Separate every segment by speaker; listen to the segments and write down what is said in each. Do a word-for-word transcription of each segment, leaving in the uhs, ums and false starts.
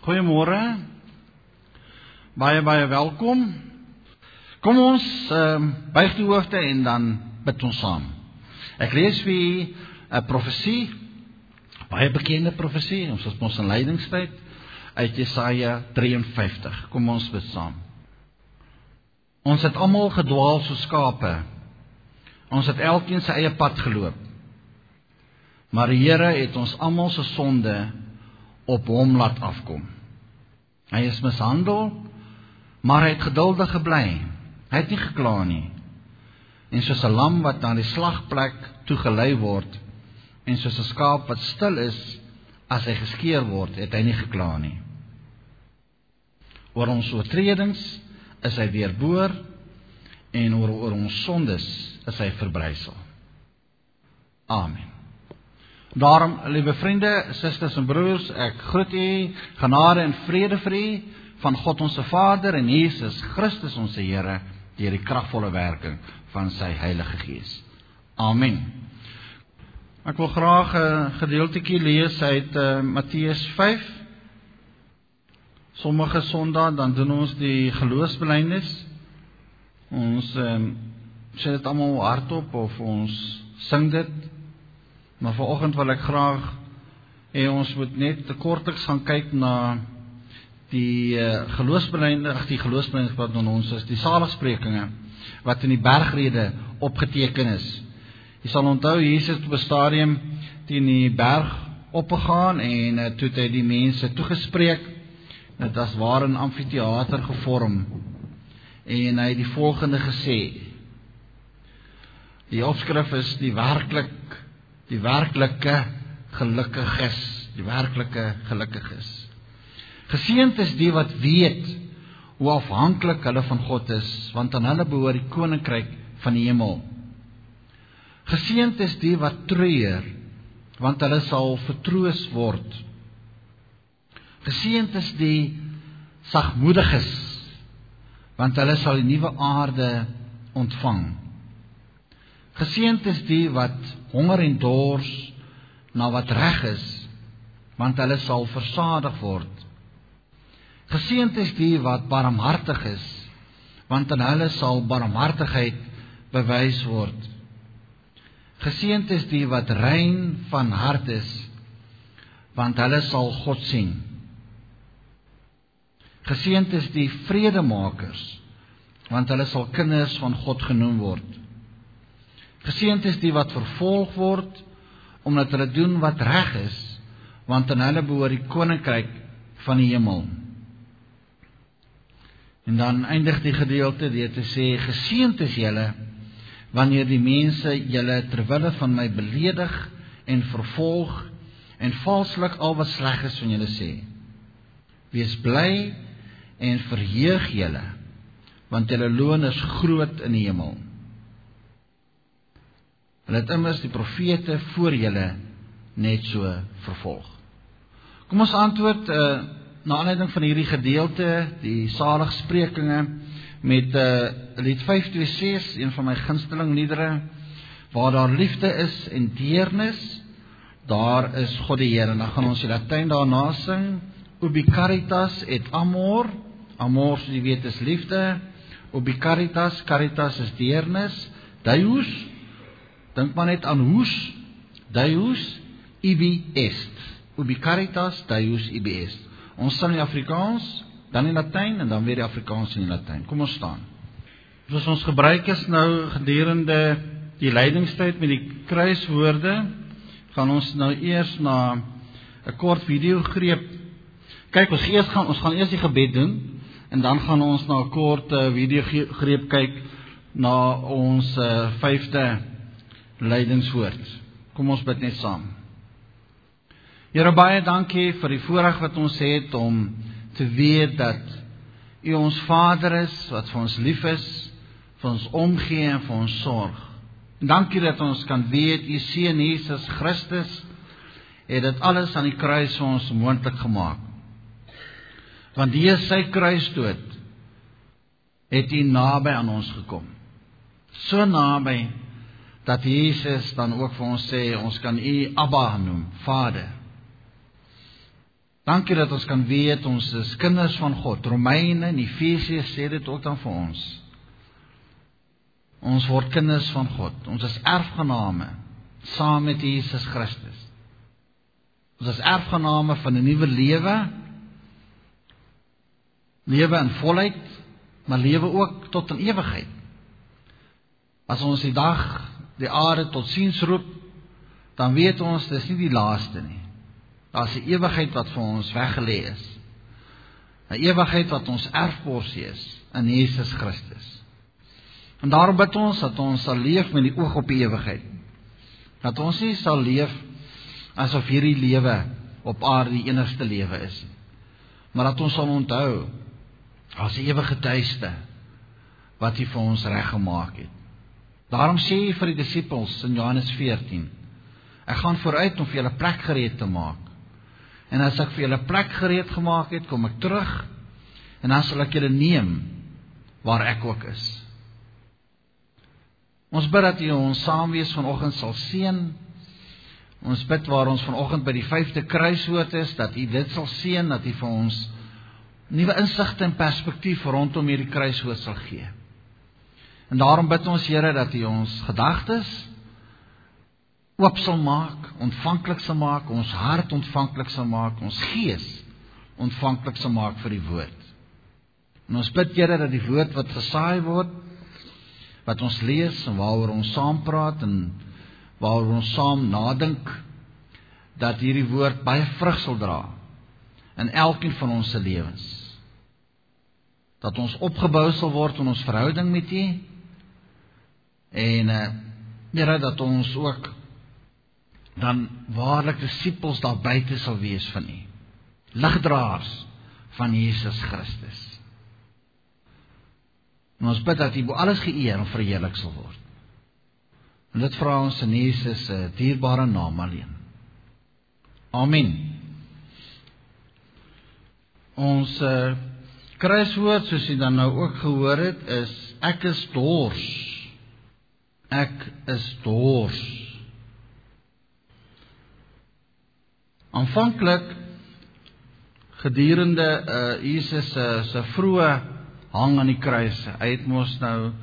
Speaker 1: Goeiemôre, baie baie welkom. Kom ons uh, buig die hoofde en dan bid ons saam. Ek lees vir u 'n profesie, baie bekende profesie, ons is ons in lydingstyd, uit Jesaja drie en vyftig. Kom ons bid saam. Ons het almal gedwaal soos skape. Ons het elkeen sy eie pad geloop. Maar die Here het ons almal se sonde op hom laat afkom. Hy is mishandel, maar hy het geduldig gebly. Hy het nie gekla nie. En soos 'n lam wat na die slagplek toe gelei word, en soos 'n skaap wat stil is as hy geskeer word, het hy nie gekla nie. Oor ons oortredings is hy deurboor, en oor, oor ons sondes is hy verbrysel. Amen. Daarom, lieve vriende, susters en broers, ek groet u, genade en vrede vir u, van God onze Vader en Jesus Christus onze Here, deur die kragvolle werking van sy Heilige Gees. Amen. Ek wil graag 'n gedeeltjie lees uit uh, Matteus vyf. Sommige Sondae, dan doen ons die geloofsbelijdenis. Ons um, sê dit almal hardop of ons sing dit. Maar vanoggend wil ek graag hê ons moet net te kortliks gaan kyk na die uh, geloofsbelijdenis, die geloofsbelijdenis wat aan ons is, die saligsprekinge wat in die bergrede opgeteken is. Jy sal onthou, Jesus het op 'n stadium teen die berg opgegaan en uh, toe het hy die mense toegespreek. Dit was waar 'n amfitheater gevorm en hy het die volgende gesê. Die opskrif is die werklik die werklike gelukkiges, die werklike gelukkiges. Geseënd is die wat weet hoe afhanklik hulle van God is, want aan hulle behoort die koninkryk van die hemel. Geseënd is die wat treur, want hulle sal vertroos word. Geseënd is die sagmoediges, want hulle sal die nuwe aarde ontvang. Geseënd is die wat honger en dors na wat reg is, want hulle sal versadig word. Geseënd is die wat barmhartig is, want aan hulle sal barmhartigheid bewys word. Geseënd is die wat rein van hart is, want hulle sal God sien. Geseënd is die vredemakers, want hulle sal kinders van God genoem word. Geseënd is die wat vervolg word, omdat hulle doen wat reg is, want aan hulle behoort die koninkryk van die hemel. En dan eindig die gedeelte deur te sê, geseënd is julle, wanneer die mense julle terwille van my beledig en vervolg, en valslik al wat sleg is van julle sê. Wees bly en verheug julle, want julle loon is groot in die hemel. Hulle het immers die profete voor julle net so vervolg. Kom ons antwoord uh, na aanleiding van hierdie gedeelte, die saligsprekinge, met uh, lied vyf twee ses, een van my gunsteling liedere, waar daar liefde is en deernis, daar is God die Here. En dan gaan ons die Latyn daarna sing, ubi caritas et amor, amor soos jy weet is liefde, ubi caritas, caritas is deernis, Deus, dink maar net aan hoes, Deus ibi est, ubi caritas, Deus ibi est. Ons sing die Afrikaans, dan die Latyn en dan weer die Afrikaans en die Latyn. Kom ons staan. Soos ons gebruik is nou gedurende die lydingstyd met die kruiswoorde, gaan ons nou eers na 'n kort videogreep. Kyk, ons eers gaan ons gaan eers die gebed doen en dan gaan ons na 'n kort uh, videogreep kyk na ons uh, vyfde lydingswoord. Kom ons bid net saam. Here, baie dankie vir die voorreg wat ons het om te weet dat U ons Vader is, wat vir ons lief is, vir ons omgee en vir ons sorg. En dankie dat ons kan weet, U Seun Jesus Christus het dit alles aan die kruis vir ons moontlik gemaak. Want deur sy kruisdood het U naby aan ons gekom. So naby dat Jesus dan ook vir ons sê, ons kan U Abba noem, Vader. Dankie dat ons kan weet, ons is kinders van God. Romeine en Efesiërs sê dit ook dan vir ons. Ons word kinders van God. Ons is erfgename, saam met Jesus Christus. Ons is erfgename van 'n nuwe lewe, lewe in volheid, maar lewe ook tot in ewigheid. As ons die dag, die aarde tot siens roep, dan weet ons, dis nie die laaste nie. Daar is 'n ewigheid wat vir ons weggelê is. 'n Ewigheid wat ons erfporsie is in Jesus Christus. En daarom bid ons dat ons sal leef met die oog op die ewigheid. Dat ons nie sal leef asof hierdie lewe op aarde die enigste lewe is. Maar dat ons sal onthou, as 'n ewige tuiste wat hy vir ons reggemaak het. Daarom sê hy vir die disippels in Johannes veertien, ek gaan vooruit om vir julle plek gereed te maak. En as ek vir julle plek gereed gemaak het, kom ek terug, en dan sal ek julle neem, waar ek ook is. Ons bid dat U ons saamwees vanoggend sal seën. Ons bid waar ons vanoggend by die vyfde kruiswoord is, dat U dit sal seën, dat U vir ons nuwe insigte en perspektief rondom hierdie kruiswoord sal gee. En daarom bid ons, Here, dat U ons gedagtes oop sal maak, ontvanklik sal maak, ons hart ontvanklik sal maak, ons gees ontvanklik sal maak vir die woord. En ons bid, Here, dat die woord wat gesaai word, wat ons lees en waaroor ons saam praat en waaroor ons saam nadink, dat hierdie woord baie vrug sal dra in elkeen van ons se lewens. Dat ons opgebou sal word in ons verhouding met U, en uh, Here, dat ons ook dan waarlik disippels daar buite sal wees van U, ligdraers van Jesus Christus. En ons bid dat U bo alles geëer en verheerlik sal word. En dit vra ons in Jesus se dierbare naam alleen. Amen. Ons uh, kruiswoord, soos U dan nou ook gehoor het, is ek is dors. Ek is dors. Aanvanklik gedurende uh, Jesus uh, se vroeë hang aan die kruis. Hy het mos nou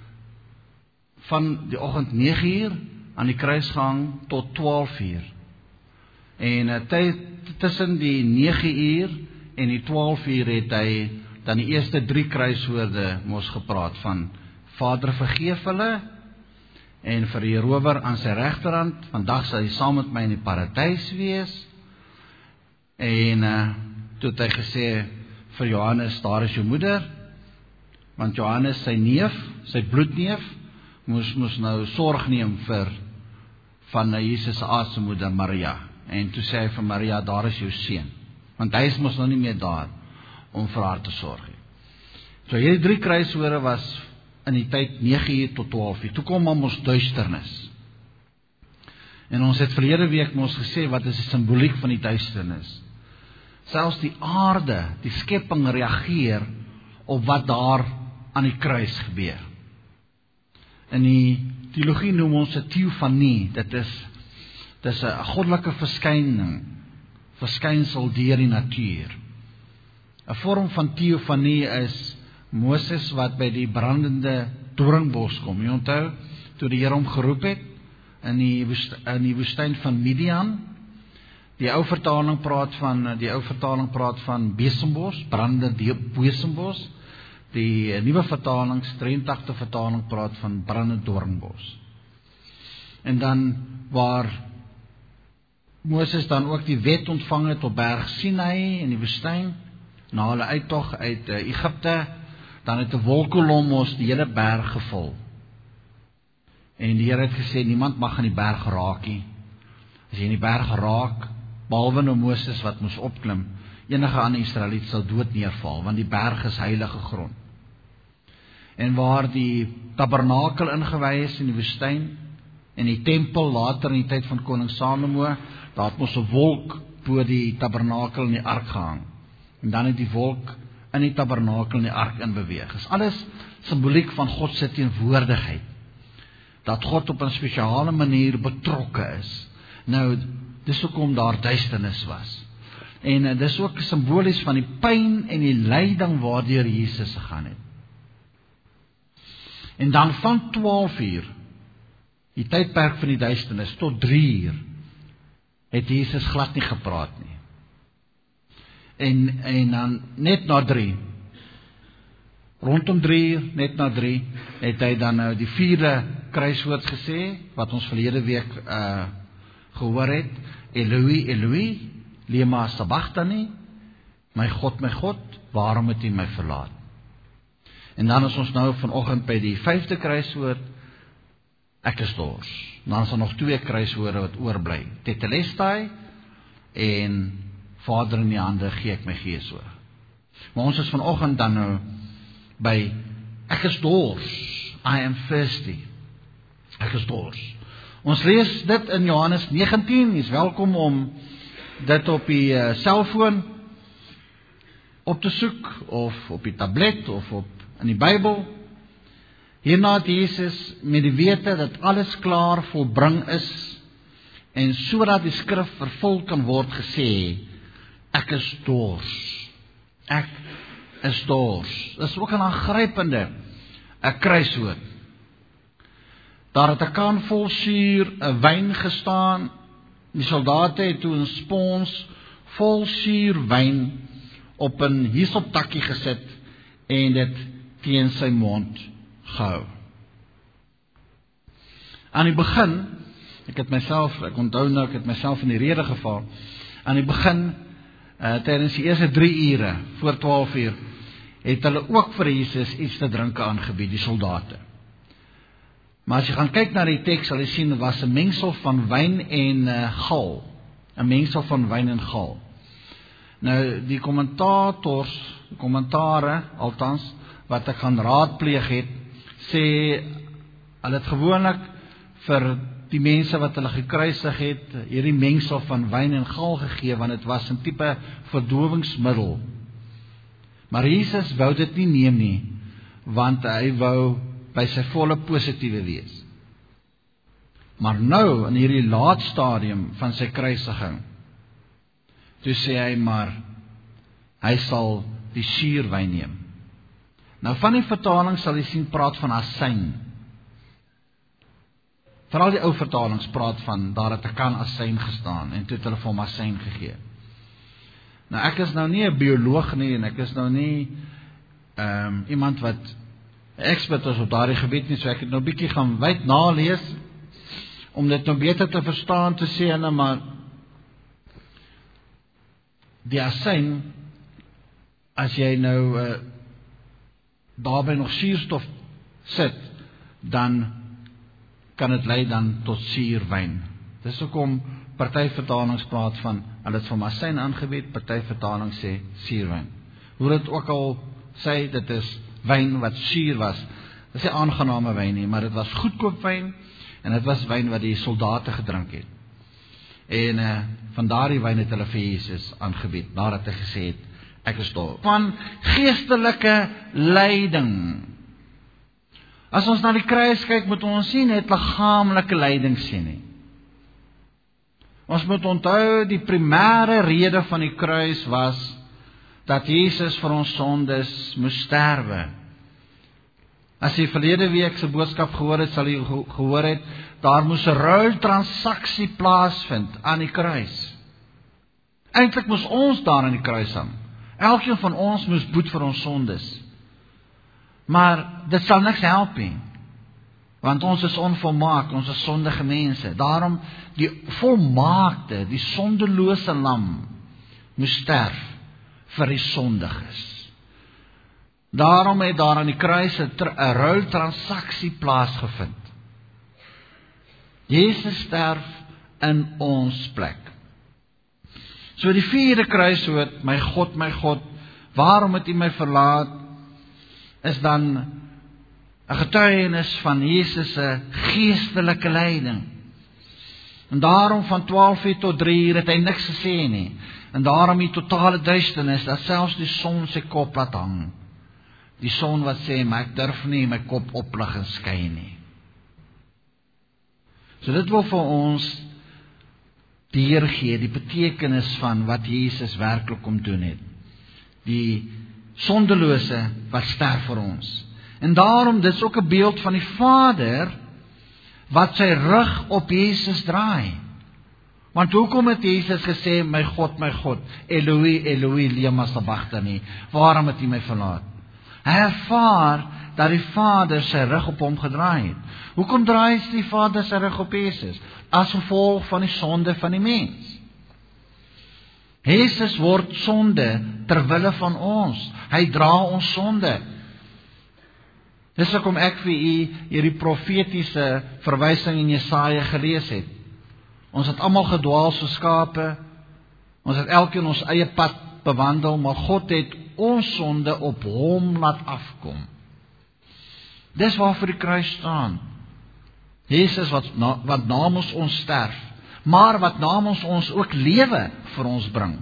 Speaker 1: van die oggend nege uur aan die kruis gehang tot twaalf uur. En uh, tyd tussen die nege uur en die twaalf uur het hy dan die eerste drie kruiswoorde mos gepraat van Vader vergeef hulle, en vir die rower aan sy regterhand, vandag sal hy saam met my in die paradys wees. En uh, toe het hy gesê vir Johannes, daar is jou moeder, want Johannes sy neef, sy bloedneef, moes, moes nou sorg neem vir van Jesus se aardse moeder Maria. En toe sê hy vir Maria, daar is jou seun, want hy is mos nou nie meer daar om vir haar te sorg. So hierdie drie kruiswoorde was in die tyd nege uur tot twaalf uur. Toe kom maar ons duisternis. En ons het verlede week ons gesê, wat is die simboliek van die duisternis? Selfs die aarde, die skepping reageer op wat daar aan die kruis gebeur. In die teologie noem ons 'n teofanie, dit is, dit is 'n goddelike verskyning, verskynsel deur die natuur. 'n Vorm van teofanie is Moses wat by die brandende doringbos kom. Jy onthou, toe die Here hom geroep het, in die, in die woestyn van Midian. Die ou vertaling praat van, die ou vertaling praat van besembos, brandende besembos. Die nuwe vertaling, drie en tagtig vertaling, praat van brandende doringbos. En dan waar Moses dan ook die wet ontvang het op berg Sinai in die woestyn, na hulle uittog uit uh, Egipte, dan het 'n wolkkolom ons die hele berg gevul. En die Here het gesê, niemand mag aan die berg raak nie. As jy in die berg raak, behalwe nou Moses wat moes opklim, enige ander Israeliet sal dood neerval, want die berg is heilige grond. En waar die tabernakel ingewy is in die woestyn, en die tempel later in die tyd van koning Salomo, daar het mos 'n wolk bo die tabernakel in die ark gehang. En dan het die wolk in die tabernakel in die ark in beweeg. Dit is alles simboliek van God se teenwoordigheid. Dat God op 'n spesiale manier betrokke is. Nou, dis hoekom daar duisternis was. En uh, dis ook simbolies van die pyn en die lyding waardeur Jesus gegaan het. En dan van twaalf uur, die tydperk van die duisternis, tot drie uur, het Jesus glad nie gepraat nie. En, en dan net na drie, rondom drie uur, net na drie, het hy dan nou die vierde kruiswoord gesê, wat ons verlede week uh, gehoor het, Eloi, Eloi, lema sabachthani, my God, my God, waarom het U my verlaat? En dan is ons nou vanoggend by die vyfde kruiswoord, ek is dors. Dan is daar nog twee kruiswoorde wat oorbly, tetelestai, en Vader, in die hande gee ek my gees oor. Maar ons is vanoggend dan nou by, ek is dors, I am thirsty, ek is dors. Ons lees dit in Johannes negentien, jy is welkom om dit op die uh, cellfoon op te soek, of op die tablet, of op in die Bybel. Hierna het Jesus met die wete dat alles klaar volbring is, en sodat die skrif vervul kan word gesê, ek is dors, ek is dors. Dit is ook 'n aangrypende 'n kruiswoord. Daar het 'n kan vol suur 'n wyn gestaan. Die soldate het toe 'n spons vol suur wyn op 'n hisoptakkie gesit en dit teen sy mond gehou. Aan die begin, ek het myself, ek onthou nou, ek het myself in die rede geval, aan die begin, uh, tydens die eerste drie ure, voor twaalf uur, het hulle ook vir Jesus iets te drinke aangebied, die soldate. Maar as jy gaan kyk na die teks, sal jy sien, dit was 'n mengsel van wyn en uh, gal. 'n Mengsel van wyn en gal. Nou, die kommentators, die kommentare, althans, wat ek gaan raadpleeg het, sê, hulle het gewoonlik vir die mense wat hulle gekruisig het, hierdie mengsel van wyn en gal gegee, want dit was 'n tipe verdowingsmiddel. Maar Jesus wou dit nie neem nie, want hy wou by sy volle positiewe wees. Maar nou, in hierdie laat stadium van sy kruisiging, toe sê hy maar, hy sal die suurwyn neem. Nou van die vertaling sal jy sien praat van asyn. Veral die ou vertalings praat van, daar het 'n kan asyn gestaan, en toe het hulle vir hom asyn gegee. Nou ek is nou nie 'n bioloog nie, en ek is nou nie um, iemand wat expert is op daardie gebied nie, so ek het nou bietjie gaan wyd nalees, om dit nou beter te verstaan, te sê, en maar die asyn, as jy nou uh, daarby nog suurstof sit, dan kan dit lei dan tot suurwyn. Dis hoekom party vertalings praat van, hulle het van asyn aangebied, party vertaling sê suurwyn. Hoe dit ook al sê, dit is wyn wat suur was. Dit is nie aangename wyn nie, maar dit was goedkoop wyn, en dit was wyn wat die soldate gedrink het. En uh, van daardie wyn het hulle vir Jesus aangebied, nadat hy gesê het, ek is dors. Van geestelike lyding. As ons na die kruis kyk, moet ons nie net liggaamlike lyding sien nie. Ons moet onthou, die primêre rede van die kruis was, dat Jesus vir ons sondes moes sterwe. As jy verlede week se boodskap gehoor het, sal jy gehoor het, daar moes 'n ruiltransaksie plaasvind aan die kruis. Eintlik moes ons daar aan die kruis hang. Elkeen van ons moes boet vir ons sondes. Maar dit sal niks help nie, want ons is onvolmaak, ons is sondige mense. Daarom die volmaakte, die sondelose lam moes sterf vir die sondiges. Daarom het daar aan die kruis 'n ruiltransaksie plaasgevind. Jesus sterf in ons plek. So die vierde kruiswoord, my God, my God, waarom het U my verlaat, is dan 'n getuienis van Jesus se geestelike lyding. En daarom van twaalf uur tot drie uur het hy niks gesê nie. En daarom die totale duisternis, dat selfs die son sy kop laat hang. Die son wat sê, maar ek durf nie my kop oplig en skyn nie. So dit wil vir ons deurgee, die betekenis van wat Jesus werklik kom doen het. Die sondelose wat sterf vir ons. En daarom, dit is ook 'n beeld van die Vader wat sy rug op Jesus draai. Want hoekom het Jesus gesê, my God, my God, Eloi, Eloi, lema sabachthani, waarom het U my verlaat? Hy ervaar dat die Vader sy rug op hom gedraai het. Hoekom draai die Vader sy rug op Jesus? As gevolg van die sonde van die mens. Jesus word sonde terwille van ons. Hy dra ons sonde. Dis hoekom ek vir u hierdie profetiese verwysing in Jesaja gelees het. Ons het almal gedwaal so skape. Ons het elkeen ons eie pad bewandel, maar God het ons sonde op hom laat afkom. Dis waarvoor die kruis staan. Jesus wat, na, wat namens ons sterf, maar wat namens ons ook lewe vir ons bring.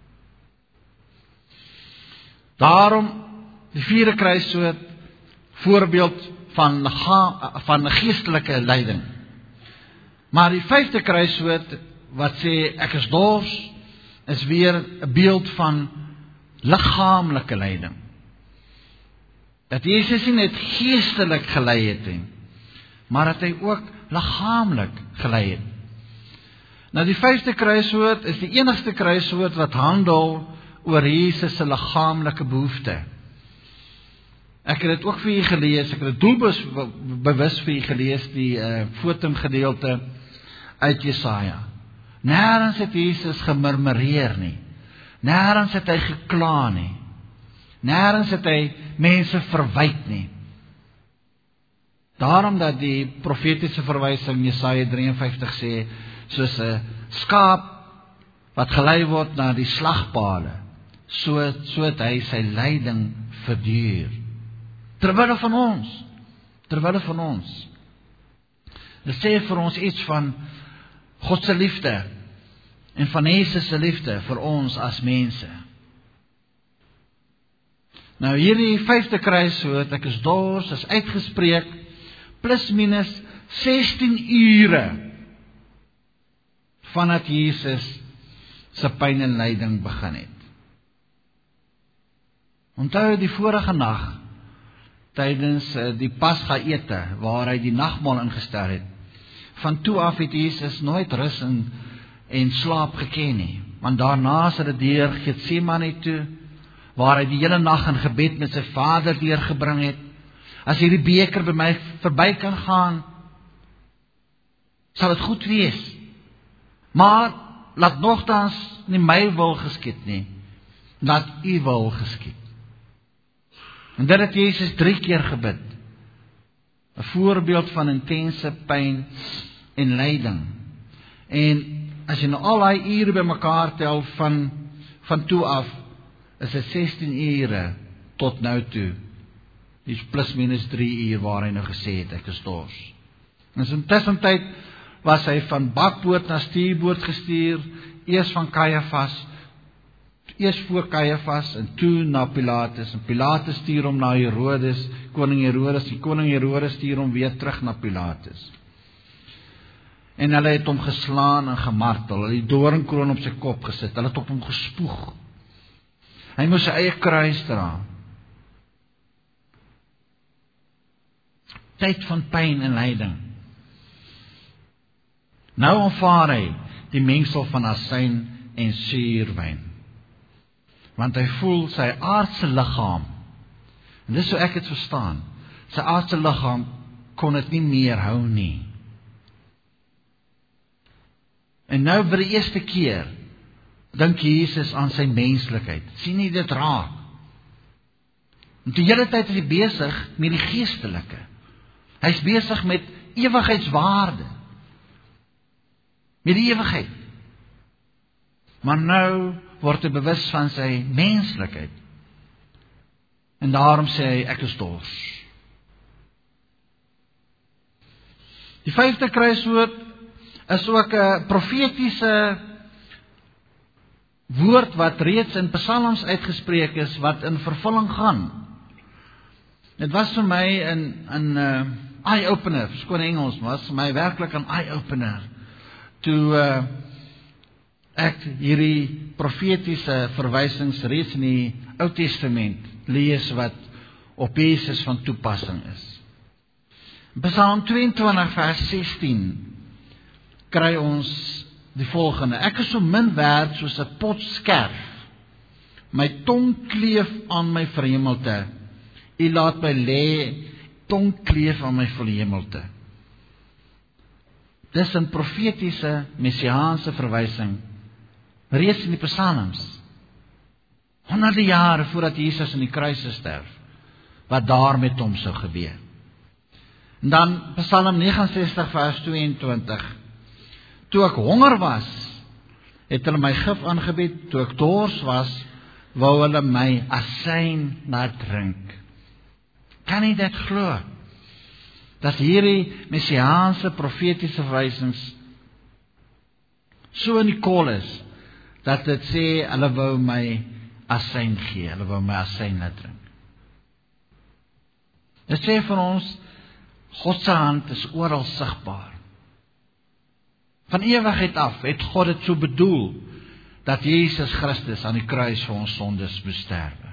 Speaker 1: Daarom die vierde kruisdood, voorbeeld van, van geestelike lyding. Maar die vyfde kruisdood, wat sê ek is dors, is weer 'n beeld van liggaamlike lyding. Dat Jesus nie net geestelik gelei het nie, maar dat hy ook liggaamlik gelei het. Nou die vyfde kruisdood is die enigste kruisdood wat handel oor Jesus se liggaamlike behoefte. Ek het dit ook vir u gelees, ek het dit doelbewus vir u gelees, die uh, fotum gedeelte uit Jesaja. Nêrens het Jesus gemurmureer nie. Nêrens het hy gekla nie. Nêrens het hy mense verwyd nie. Daarom dat die profetiese verwysing Jesaja drie en vyftig sê, soos 'n skaap wat gelei word na die slagpale, so, so het hy sy lyding verduur. Terwille van ons, terwille van ons. Dit sê vir ons iets van God se liefde en van Jesus se liefde vir ons as mense. Nou hierdie vyfde kruisdood, ek is dors, is uitgespreek plus minus sestien ure vandat Jesus se pyn en lyding begin het. Onthou die vorige nag tydens die Pasga ete waar hy die nagmaal ingestel het. Van toe af het Jesus nooit rus en, en slaap geken nie. Want daarna is hy deur Getsemane toe, waar hy die hele nag in gebed met sy Vader deurgebring het. As hierdie beker by my verby kan gaan, sal dit goed wees. Maar laat nogtans nie my wil geskied nie, laat u wil geskied. En dit het Jesus drie keer gebid. 'n voorbeeld van intense pyn en lyding. En as jy nou al daai ure bymekaar tel van van toe af, is dit sestien ure tot nou toe. Dis plus minus drie uur waar hy nou gesê het ek is dors. En in tussentyd was hy van bakboord na stuurboord gestuur, eers van Kajafas, eers voor Kajafas en toe na Pilatus. En Pilatus stuur hom na Herodes, koning Herodes, die koning Herodes stuur hom weer terug na Pilatus. En hulle het hom geslaan en gemartel, hulle het die doringkroon op sy kop gesit, hulle het op hom gespoeg. Hy moes sy eie kruis dra. Tyd van pyn en lyding. Nou aanvaar hy die mengsel van asyn en suurwyn. Want hy voel sy aardse liggaam, en dis so ek het verstaan, sy aardse liggaam kon dit nie meer hou nie. En nou vir die eerste keer dink Jesus aan sy menslikheid. Sien jy dit raak? En die hele tyd is hy besig met die geestelike. Hy is besig met ewigheidswaarde. Met die ewigheid. Maar nou word hy bewus van sy menslikheid. En daarom sê hy, ek is dors. Die vyfde kruiswoord is ook 'n profetiese woord wat reeds in psalms uitgespreek is, wat in vervulling gaan. Dit was vir my in, in uh, eye-opener, skoon Engels, was vir my werklik 'n eye-opener. Toe uh, ek hierdie profetiese verwysings reeds in die Ou Testament lees wat op Jesus van toepassing is. Psalm tweeëntwintig vers sestien kry ons die volgende: Ek is so min werd soos 'n pot skerf, my tong kleef aan my verhemelte, U laat my lê, tong kleef aan my verhemelte. Dis 'n profetiese, messiaanse verwysing reeds in die psalms, honderde jare voordat Jesus in die kruis sterf, wat daar met hom sou gebeur. En dan Psalm negenensestig vers tweeëntwintig, toe ek honger was, het hulle my gif aangebied, toe ek dors was, wou hulle my asyn laat drink. Kan jy dit glo? Dat hierdie messiaanse profetiese verwysings so in die kol is, dat dit sê, hulle wou my asyn gee, hulle wou my asyn laat drink. Dit sê vir ons, God se hand is oral sigbaar. Van ewigheid af het God dit so bedoel, dat Jesus Christus aan die kruis vir ons sondes moes sterwe.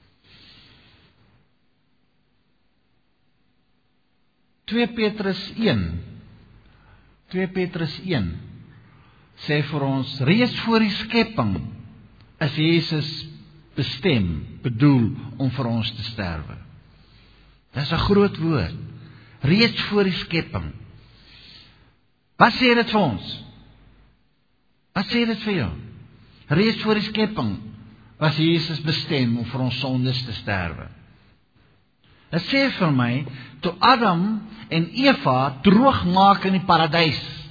Speaker 1: twee Petrus een, twee Petrus een, sê vir ons, reeds voor die skepping, is Jesus bestem, bedoel, om vir ons te sterwe. Dit is 'n groot woord, reeds voor die skepping. Wat sê dit vir ons? Wat sê dit vir jou? Reeds voor die skepping was Jesus bestem om vir ons sondes te sterwe. Dit sê vir my, toe Adam en Eva droog maak in die paradys,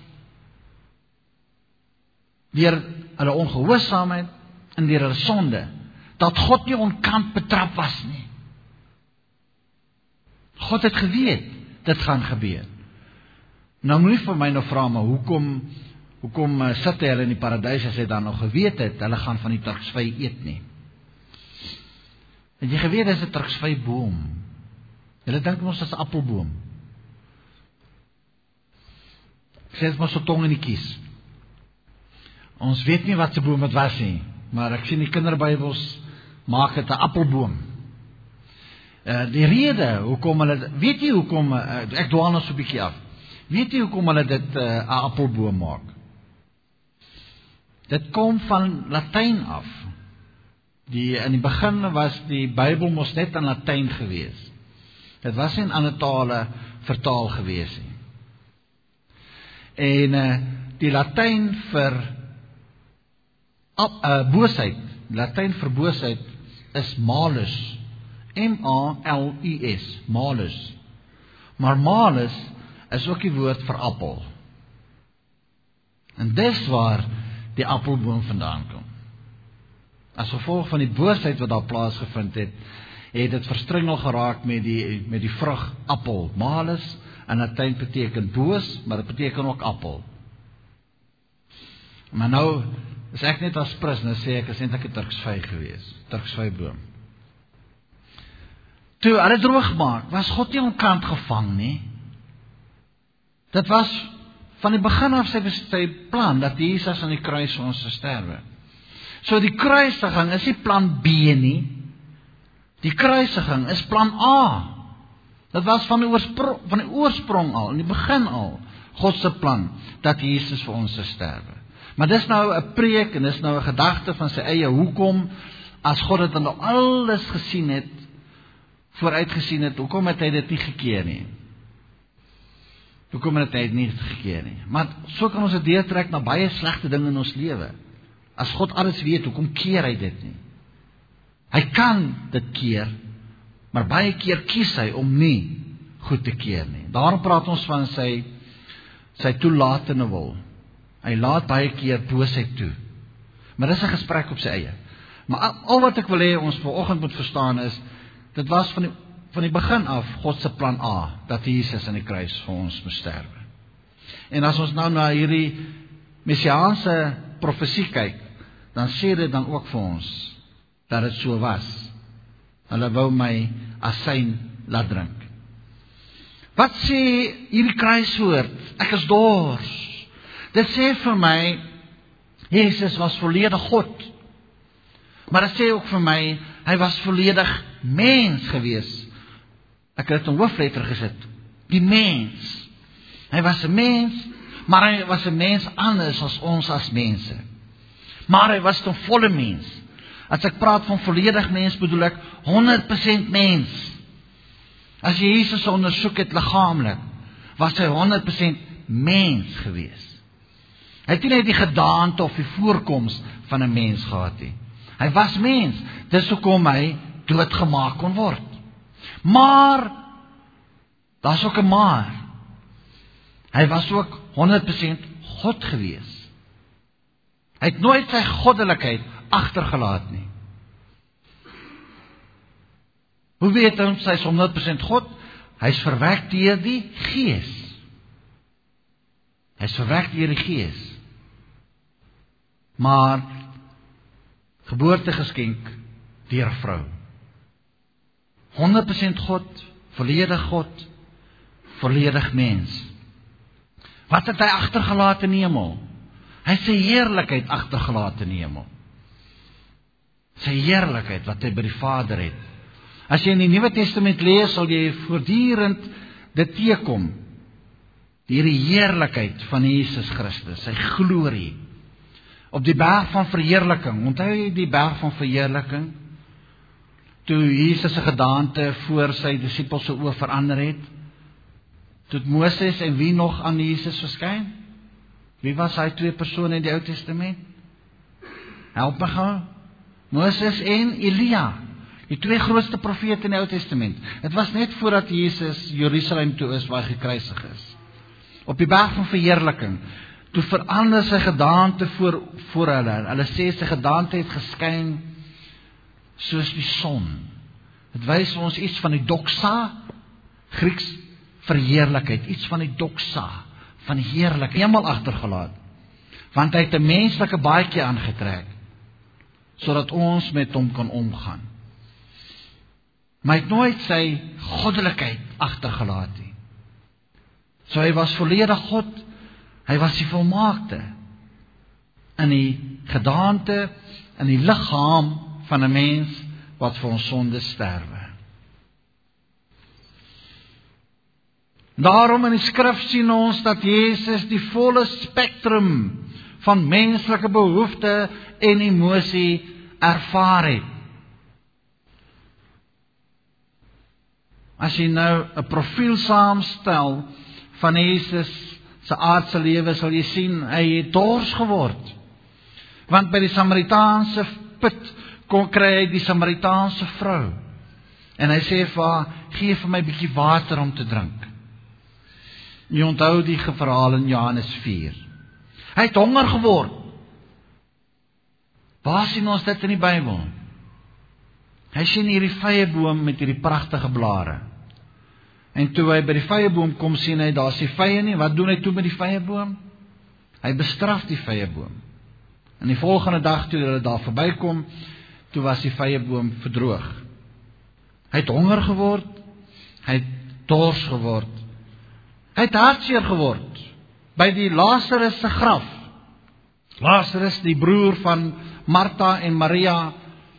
Speaker 1: deur hulle ongehoorsaamheid en deur hulle sonde, dat God nie onkant betrap was nie. God het geweet, dit gaan gebeur. Nou moet jy vir my nou vra, maar hoekom, hoekom uh, sit hulle in die paradys as hy dan nog geweet het, hulle gaan van die turksvy eet nie. Het jy geweet, dit is 'n turksvy boom. Julle dink ons as 'n appelboom. Ek sê dit maar so tong in die kies. Ons weet nie wat se boom het was nie, maar ek sien die kinderbybels maak dit 'n appelboom. Uh, die rede, hoekom hulle, weet jy hoekom, uh, ek dwaal nou so 'n bietjie af, weet jy hoekom hulle dit 'n uh, appelboom maak? Dit kom van Latyn af. Die, in die begin was die Bybel mos net in Latyn gewees. Dit was nie in ander tale vertaal gewees nie. En uh, die Latyn vir uh, boosheid, Latyn vir boosheid is malus. M A L U S, malus. Maar malus is ook die woord vir appel. En dis waar die appelboom vandaan kom. As gevolg van die boosheid wat daar plaasgevind het, het dit verstringel geraak met die, met die vrug appel. Malus in Latyn beteken boos, maar dit beteken ook appel. Maar nou, as ek net as prins, nou sê ek, is net ek 'n turksvy gewees, turksvyboom. Toe hulle droog maak, was God nie onkant gevang nie. Dit was van die begin af sy, sy plan, dat Jesus aan die kruis vir ons sou sterwe. So die kruisiging is nie plan B nie, die kruisiging is plan A. Dit was van die oorsprong, van die oorsprong al, in die begin al, God se plan, dat Jesus vir ons sou sterwe. Maar dis nou 'n preek, en dis nou 'n gedagte van sy eie, hoekom, as God het dan nou alles gesien het, vooruitgesien het, hoekom het hy dit nie gekeer nie? Hoekom het hy dit nie gekeer nie? Maar so kan ons dit deurtrek na baie slegte dinge in ons lewe. As God alles weet, hoekom keer hy dit nie? Hy kan dit keer, maar baie keer kies hy om nie goed te keer nie. Daarom praat ons van sy, sy toelatende wil. Hy laat baie keer boosheid toe. Maar dis 'n gesprek op sy eie. Maar al wat ek wil hê ons vanoggend moet verstaan is, dit was van die, van die begin af God se plan A, dat Jesus aan die kruis vir ons moes sterwe. En as ons nou na hierdie messiaanse profesie kyk, dan sê dit dan ook vir ons, dat dit so was. Hulle wou my asyn laat drink. Wat sê hierdie kruiswoord? Ek is dors. Dit sê vir my, Jesus was volledig God. Maar dit sê ook vir my, hy was volledig mens gewees. Ek het dit in hoofletter gesit. Die mens. Hy was 'n mens, maar hy was 'n mens anders as ons as mense. Maar hy was 'n volle mens. As ek praat van volledig mens, bedoel ek honderd persent mens. As jy Jesus ondersoek het liggaamlik, was hy honderd persent mens gewees. Hy het nie net die gedaante of die voorkoms van 'n mens gehad nie. Hy was mens, dis hoekom hy doodgemaak kon word. Maar, daar's ook 'n maar. Hy was ook honderd persent God gewees. Hy het nooit sy goddelikheid agtergelaat nie. Hoe weet ons hy is honderd persent God? Hy is verwek deur die Gees. Hy is verwek deur die Gees. Maar geboorte geskenk deur 'n vrou. honderd persent God, volledig God, volledig mens. Wat het hy agtergelaat in die hemel? Hy het sy heerlikheid agtergelaat in die hemel. Sy heerlikheid wat hy by die Vader het. As jy in die Nuwe Testament lees, sal jy voortdurend dit teekom. Die heerlikheid van Jesus Christus, sy glorie. Op die berg van verheerliking, onthou jy die berg van verheerliking? Toe Jesus se gedaante voor sy disippels se oë verander het. Toe Moses en wie nog aan Jesus verskyn? Wie was hy twee persone in die Ou Testament? Help my gou. Moses en Elia, die twee grootste profete in die Ou Testament. Dit was net voordat Jesus Jerusalem toe is waar hy gekruisig is. Op die berg van verheerliking, toe verander sy gedaante voor, voor hulle. Hulle sê sy gedaante het geskyn soos die son. Dit wys ons iets van die doxa, Grieks verheerlikheid, iets van die doxa, van die heerlikheid, eenmal agtergelaat. Want hy het 'n menslike baadjie aangetrek, sodat ons met hom kan omgaan. Maar hy het nooit sy goddelikheid agtergelaat nie. So hy was volledig God, hy was die volmaakte, in die gedaante, in die liggaam van 'n mens, wat vir ons sonde sterwe. Daarom in die skrif sien ons dat Jesus die volle spektrum van menslike behoefte en emosie ervaar het. As jy nou 'n profiel saamstel van Jesus se aardse lewe, sal jy sien hy het dors geword. Want by die Samaritaanse put kon kry hy die Samaritaanse vrou. En hy sê vir haar, gee vir my 'n bietjie water om te drink. Jy onthou die verhaal in Johannes vier. Hy het honger geword. Waar sien ons dit in die Bybel? Hy sien hierdie vyeboom met hierdie pragtige blare. En toe hy by die vyeboom kom, sien hy, daar is die vye nie. Wat doen hy toe met die vyeboom? Hy bestraf die vyeboom. En die volgende dag toe hulle daar verbykom, toe was die vyeboom verdroog. Hy het honger geword, hy het dors geword, hy het hartseer geword, by die Lazarus se graf. Lazarus, die broer van Martha en Maria,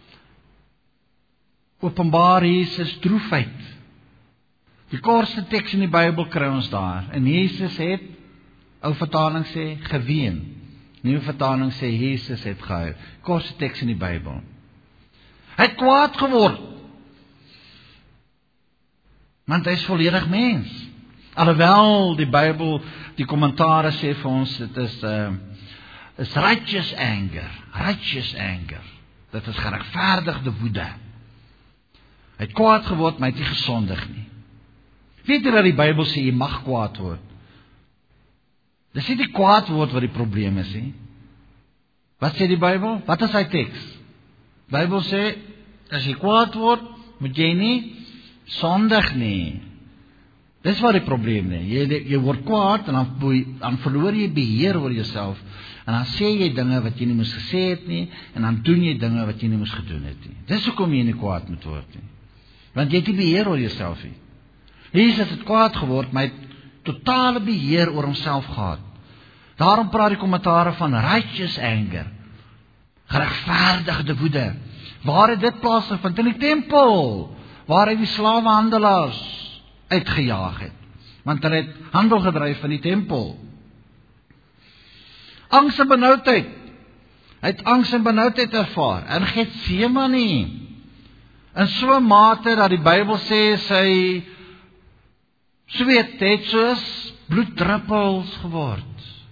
Speaker 1: openbaar Jesus droefheid. Die kortste teks in die Bybel kry ons daar, en Jesus het, ou vertaling sê, geween. Nuwe vertaling sê, Jesus het gehuil. Kortste teks in die Bybel. Hy het kwaad geword, want hy is volledig mens. Alhoewel die Bybel, die kommentare sê vir ons, dit is, uh, is righteous anger, righteous anger. Dit is geregverdigde woede. Hy het kwaad geword, maar hy het nie gesondig nie. Weet jy dat die Bybel sê, jy mag kwaad word? Dis nie die kwaad word wat die probleem is nie. Wat sê die Bybel? Wat is hy teks? Die Bybel sê, as jy kwaad word, moet jy nie sondig nie. Dis wat die probleem nie. Jy, jy word kwaad, en dan, dan verloor jy beheer oor jouself, en dan sê jy dinge wat jy nie moes gesê het nie, en dan doen jy dinge wat jy nie moes gedoen het nie. Dis hoekom jy nie kwaad moet word nie. Want jy het nie beheer oor jouself nie. Jesus het kwaad geword, maar hy het totale beheer oor homself gehad. Daarom praat die kommentare van righteous anger, geregverdigde woede. Waar het dit plaasgevind? In die tempel, waar hy die slawehandelaars uitgejaag het. Want hulle het handel gedryf in die tempel. Angs en benoudheid. Hy het angs en benoudheid ervaar. In Getsemane. In so 'n mate dat die Bybel sê sy sweet het soos bloeddruppels geword.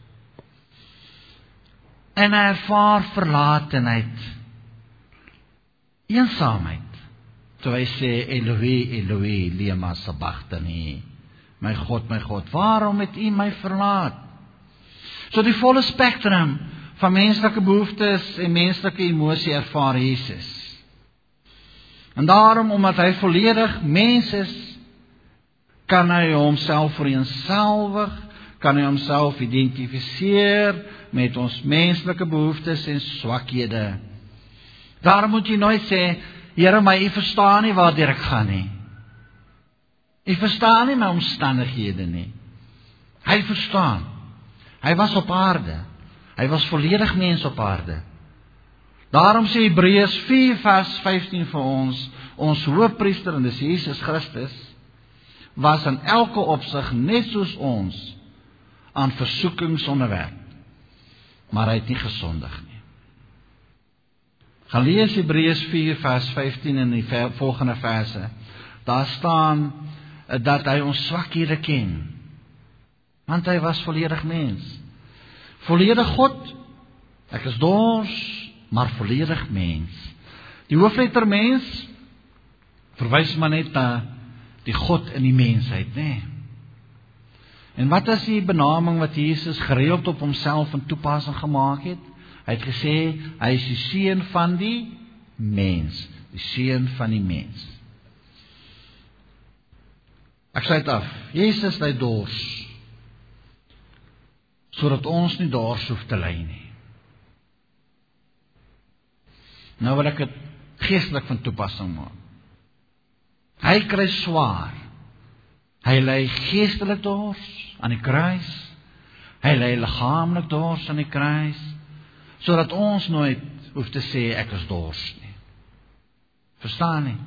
Speaker 1: En hy ervaar verlatenheid, eensaamheid. Toe hy sê, Eloi, Eloi, lema sabachthani. My God, my God, waarom het U my verlaat? So die volle spektrum van menslike behoeftes en menslike emosie ervaar Jesus. En daarom, omdat hy volledig mens is, kan hy homself vereenselwig, kan hy homself identifiseer met ons menslike behoeftes en swakhede. Daarom moet jy nooit sê, Here, my U verstaan nie waardeur ek gaan nie. U verstaan nie my omstandighede nie. Hy verstaan. Hy was op aarde. Hy was volledig mens op aarde. Daarom sê Hebreërs vier vers vyftien vir ons, ons hoëpriester, en dis Jesus Christus, was in elke opsig net soos ons aan versoekings onderwerp, maar hy het nie gesondig nie. Gaan lees Hebreërs vier vers vyftien in die ver, volgende verse. Daar staan dat hy ons swakhede ken, want hy was volledig mens. Volledig God, ek is dors, maar volledig mens. Die hoofletter mens verwys maar net na die God in die mensheid, né? En wat is die benaming wat Jesus gereeld op homself in toepassing gemaak het? Hy het gesê, hy is die seun van die mens, die seun van die mens. Ek sluit af, Jesus ly dors, sodat ons nie dors hoef te ly nie. Nou wil ek het geestelik van toepassing maak. Hy kry swaar. Hy ly geestelik dors aan die kruis. Hy ly liggaamlik dors aan die kruis, sodat ons nooit hoef te sê ek is dors nie. Verstaan nie?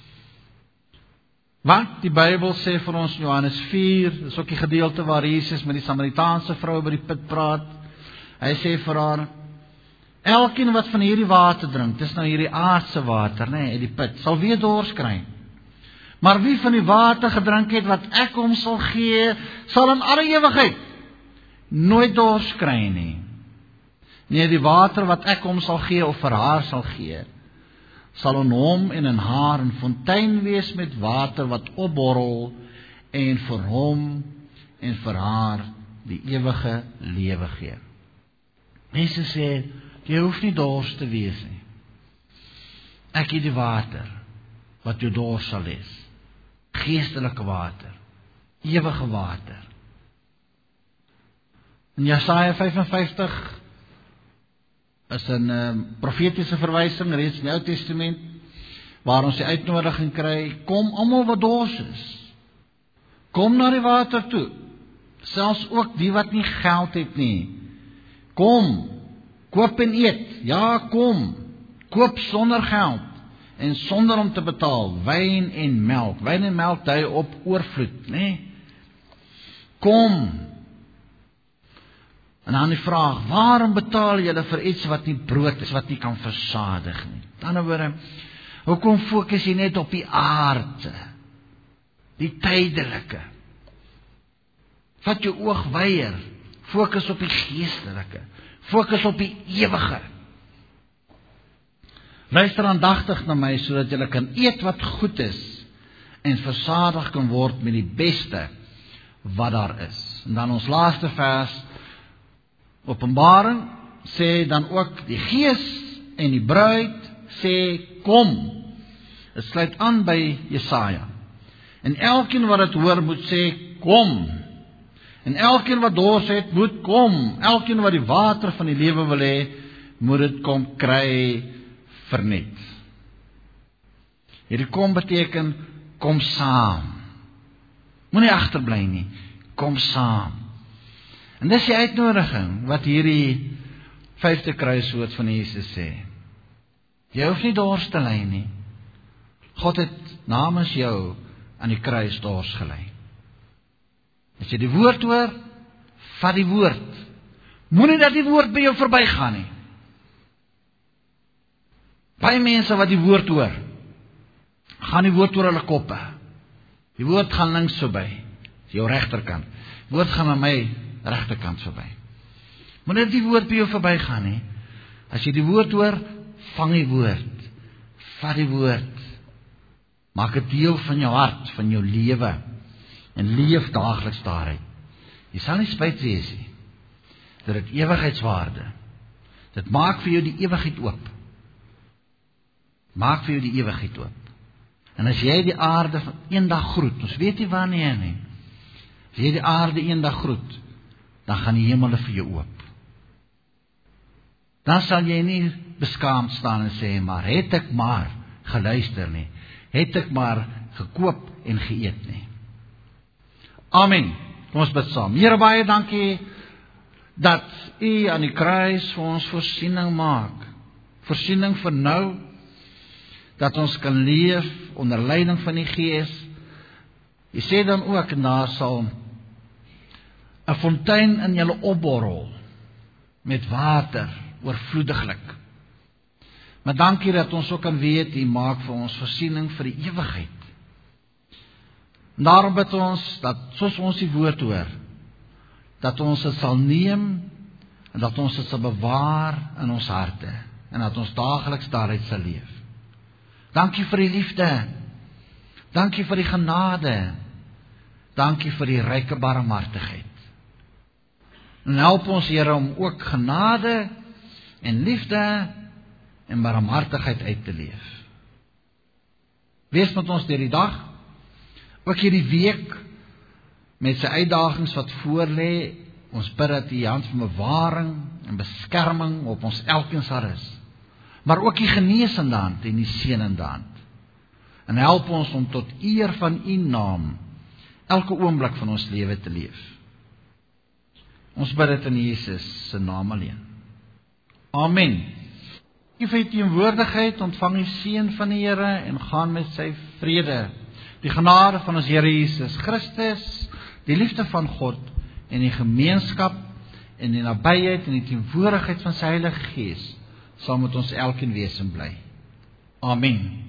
Speaker 1: Want die Bybel sê vir ons in Johannes vier, dis ook die gedeelte waar Jesus met die Samaritaanse vrou by die put praat. Hy sê vir haar, elkeen wat van hierdie water drink, dis nou hierdie aardse water, nee, uit die put, sal weer dors kry. Maar wie van die water gedrink het wat ek hom sal gee, sal in alle ewigheid nooit dors kry nie. Nee, die water wat ek hom sal gee of vir haar sal gee, sal in hom en in haar 'n fontein wees met water wat opborrel en vir hom en vir haar die ewige lewe gee. Mense sê, jy hoef nie dors te wees nie. Ek het die water wat jou dors sal lees. Geestelike water, ewige water. In Jesaja vyf en vyftig is 'n um, profetiese verwysing reeds in die Ou Testament, waar ons die uitnodiging kry, kom almal wat dors is, kom na die water toe, selfs ook die wat nie geld het nie, kom, koop en eet, ja kom, koop sonder geld, en sonder om te betaal, wyn en melk, wyn en melk dui op oorvloed, né? Kom. En dan die vraag, waarom betaal julle vir iets wat nie brood is, wat nie kan versadig nie? Met ander woorde, hoekom fokus jy net op die aardse, die tydelike? Vat jou oog weier, fokus op die geestelike, fokus op die ewige. Luister aandagtig na my, sodat julle kan eet wat goed is, en versadig kan word met die beste wat daar is. En dan ons laaste vers, Openbaring, sê dan ook die Gees en die bruid sê kom. Dit sluit aan by Jesaja. En elkeen wat dit hoor moet sê kom. En elkeen wat dors het moet kom. Elkeen wat die water van die lewe wil hê, moet dit kom kry vernet. Hierdie kom beteken kom saam. Moenie agterbly nie. Kom saam. En dis die uitnodiging wat hierdie vyfde kruiswoord van Jesus sê. Jy hoef nie dors te ly nie. God het namens jou aan die kruis dors gelei. As jy die woord hoor, vat die woord. Moenie dat die woord by jou verbygaan nie. Baie mense wat die woord hoor, gaan die woord oor hulle koppe. Die woord gaan links verby, jou regterkant. Die woord gaan aan my regterkant verby. Moenie dat die woord by jou verbygaan nie. As jy die woord hoor, vang die woord. Vat die woord. Maak dit deel van jou hart, van jou lewe. En leef daagliks daaruit. Jy sal nie spyt wees nie. Dit het ewigheidswaarde. Dit maak vir jou die ewigheid oop. Maak vir jou die ewigheid oop. En as jy die aarde van eendag groet, ons weet nie wanneer nie. As jy die aarde eendag groet, dan gaan die hemele vir jou oop. Dan sal jy nie beskaamd staan en sê, maar het ek maar geluister nie. Het ek maar gekoop en geëet nie. Amen. Kom ons bid saam. Here, baie dankie dat U aan die kruis vir ons voorsiening maak. Voorsiening vir nou, dat ons kan leef onder leiding van die Gees. U sê dan ook, en daar sal 'n fontein in julle opborrel met water, oorvloediglik. Maar dankie dat ons ook kan weet, U maak vir ons voorsiening vir die ewigheid. En daarom bid ons, dat soos ons die woord hoor, dat ons dit sal neem, en dat ons dit sal bewaar in ons harte, en dat ons daagliks daaruit sal leef. Dankie vir die liefde, dankie vir die genade, dankie vir die ryke barmhartigheid. En help ons, Here, om ook genade en liefde en barmhartigheid uit te leef. Wees met ons deur die dag, ook hierdie week, met sy uitdagings wat voor lê. Ons bid dat die hand van bewaring en beskerming op ons elkeen sal rus, maar ook die genesende hand en die seënende hand. En help ons om tot eer van U naam elke oomblik van ons lewe te leef. Ons bid dit in Jesus se naam alleen. Amen. Dankie vir die teenwoordigheid, ontvang die seën van die Here en gaan met sy vrede. Die genade van ons Here Jesus Christus, die liefde van God en die gemeenskap en die nabyheid en die teenwoordigheid van sy Heilige Gees sal met ons elkeen wees en bly. Amen.